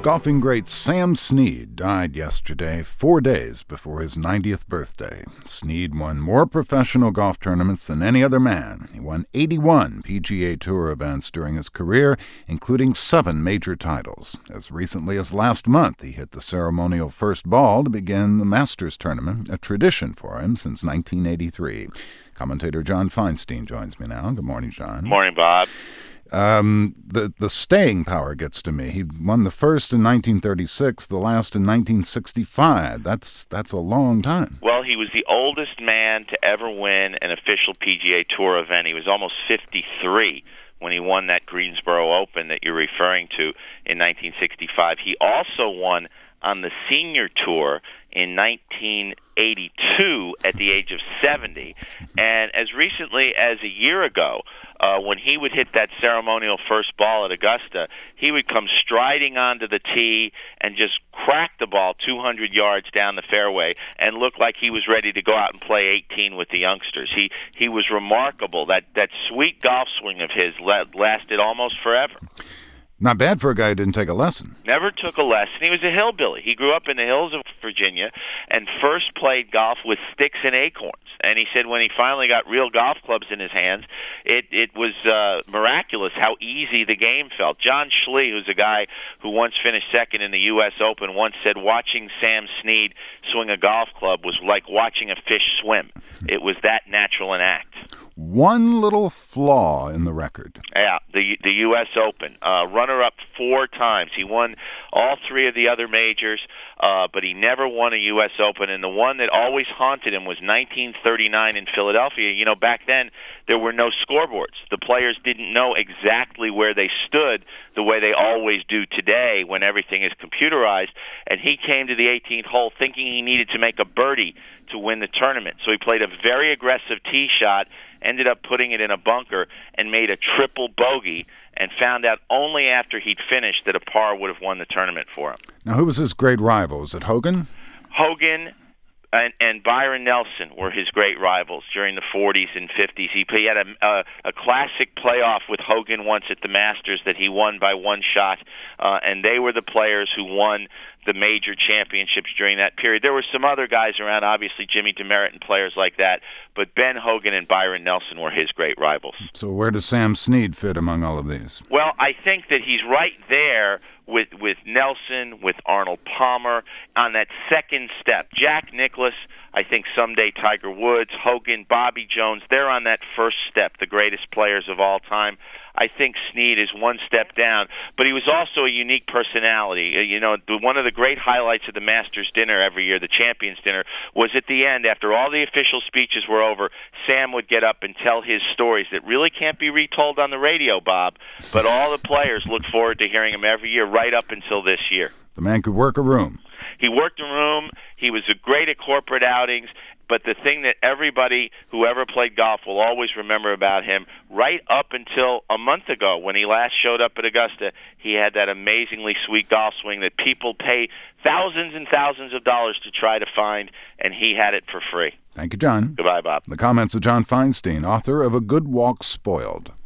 Golfing great Sam Snead died yesterday, 4 days before his 90th birthday. Snead won more professional golf tournaments than any other man. He won 81 PGA Tour events during his career, including 7 major titles. As recently as last month, he hit the ceremonial first ball to begin the Masters tournament, a tradition for him since 1983. Commentator John Feinstein joins me now. Good morning, John. Morning, Bob. The staying power gets to me. He won the first in 1936, the last in 1965. That's a long time. Well, he was the oldest man to ever win an official PGA Tour event. He was almost 53 when he won that Greensboro Open that you're referring to in 1965. He also won on the Senior Tour in 1982 at the age of 70. And as recently as a year ago, when he would hit that ceremonial first ball at Augusta, he would come striding onto the tee and just crack the ball 200 yards down the fairway and look like he was ready to go out and play 18 with the youngsters. He was remarkable. That sweet golf swing of his lasted almost forever. Not bad for a guy who didn't take a lesson. Never took a lesson. He was a hillbilly. He grew up in the hills of Virginia and first played golf with sticks and acorns. And he said when he finally got real golf clubs in his hands, it was miraculous how easy the game felt. John Schley, who's a guy who once finished second in the U.S. Open, once said watching Sam Snead swing a golf club was like watching a fish swim. It was that natural an act. One little flaw in the record. Yeah, the U.S. Open. Runner-up 4 times. He won all 3 of the other majors, but he never won a U.S. Open. And the one that always haunted him was 1939 in Philadelphia. You know, back then there were no scoreboards. The players didn't know exactly where they stood the way they always do today when everything is computerized. And he came to the 18th hole thinking he needed to make a birdie to win the tournament. So he played a very aggressive tee shot, ended up putting it in a bunker, and made a triple bogey, and found out only after he'd finished that a par would have won the tournament for him. Now, who was his great rival? Was it Hogan? Hogan and Byron Nelson were his great rivals during the 40s and 50s. He had a classic playoff with Hogan once at the Masters that he won by 1 shot, and they were the players who won the major championships during that period. There were some other guys around, obviously Jimmy DeMeritt and players like that, but Ben Hogan and Byron Nelson were his great rivals. So where does Sam Snead fit among all of these? Well, I think that he's right there with Nelson, with Arnold Palmer, on that second step. Jack Nicklaus, I think someday Tiger Woods, Hogan, Bobby Jones, they're on that first step, the greatest players of all time. I think Snead is 1 step down, but he was also a unique personality. You know, one of the great highlights of the Masters dinner every year, the Champions Dinner, was at the end, after all the official speeches were over, Sam would get up and tell his stories that really can't be retold on the radio, Bob, but all the players look forward to hearing him every year right up until this year. The man could work a room. He worked a room. He was great at corporate outings. But the thing that everybody who ever played golf will always remember about him, right up until a month ago when he last showed up at Augusta, he had that amazingly sweet golf swing that people pay thousands and thousands of dollars to try to find, and he had it for free. Thank you, John. Goodbye, Bob. The comments of John Feinstein, author of A Good Walk Spoiled.